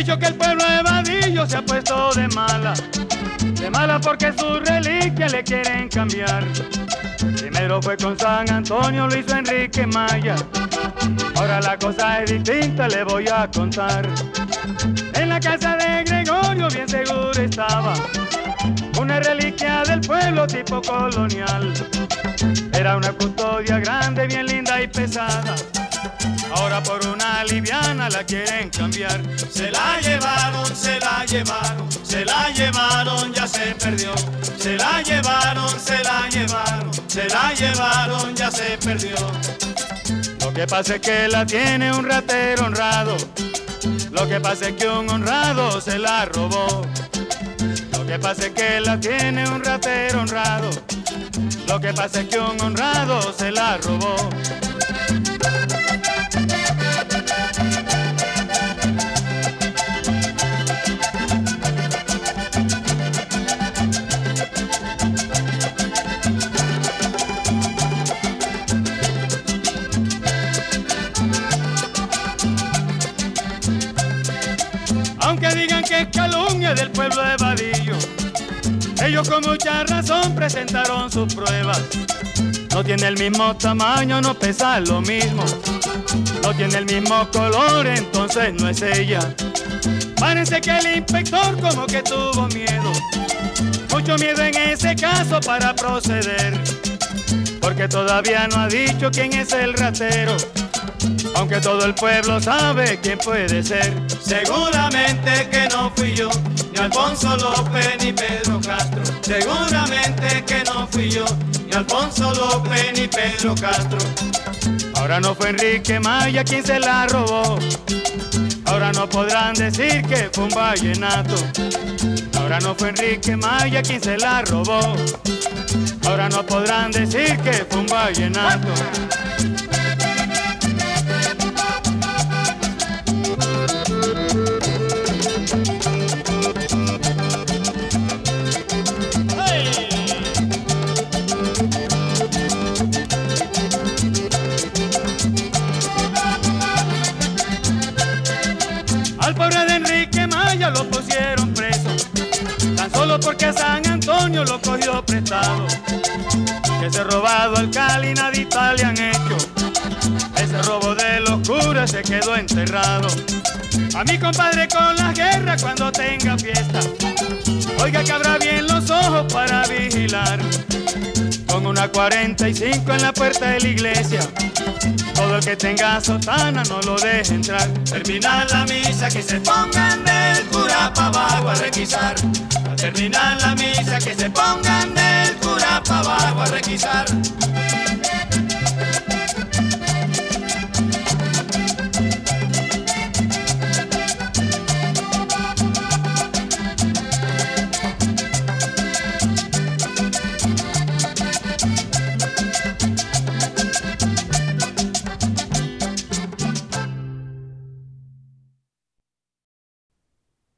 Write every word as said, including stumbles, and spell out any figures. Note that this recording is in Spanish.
dicho que el pueblo de Vadillo se ha puesto de mala, de mala porque su reliquia le quieren cambiar. Primero fue con San Antonio, lo hizo Enrique Maya. Ahora la cosa es distinta, le voy a contar. En la casa de Gregorio bien seguro estaba una reliquia del pueblo tipo colonial. Era una custodia grande, bien linda y pesada. Ahora por una liviana la quieren cambiar. Se la llevaron, se la llevaron, se la llevaron, ya se perdió. Se la llevaron, se la llevaron, se la llevaron, ya se perdió. Lo que pasa es que la tiene un ratero honrado. Lo que pasa es que un honrado se la robó. Lo que pasa es que la tiene un ratero honrado. Lo que pasa es que un honrado se la robó. Aunque digan que es calumnia del pueblo de Vadillo, ellos con mucha razón presentaron sus pruebas. No tiene el mismo tamaño, no pesa lo mismo. No tiene el mismo color, entonces no es ella. Parece que el inspector como que tuvo miedo, mucho miedo en ese caso para proceder, porque todavía no ha dicho quién es el ratero, aunque todo el pueblo sabe quién puede ser. Seguramente que no fui yo, ni Alfonso López ni Pedro Castro. Seguramente que no fui yo, ni Alfonso López ni Pedro Castro. Ahora no fue Enrique Maya quien se la robó. Ahora no podrán decir que fue un vallenato. Ahora no fue Enrique Maya quien se la robó. Ahora no podrán decir que fue un vallenato. Al pobre de Enrique Maya lo pusieron preso, tan solo porque a San Antonio lo cogió prestado. Que ese robado al Cali nadita le han hecho, ese robo de los curas se quedó enterrado. A mi compadre con la guerra cuando tenga fiesta, oiga que abra bien los ojos para vigilar. Con una cuarenta y cinco en la puerta de la iglesia, todo el que tenga sotana no lo deje entrar. Terminar la misa que se pongan del cura pa' abajo a requisar. Al terminar la misa que se pongan del cura pa' abajo a requisar.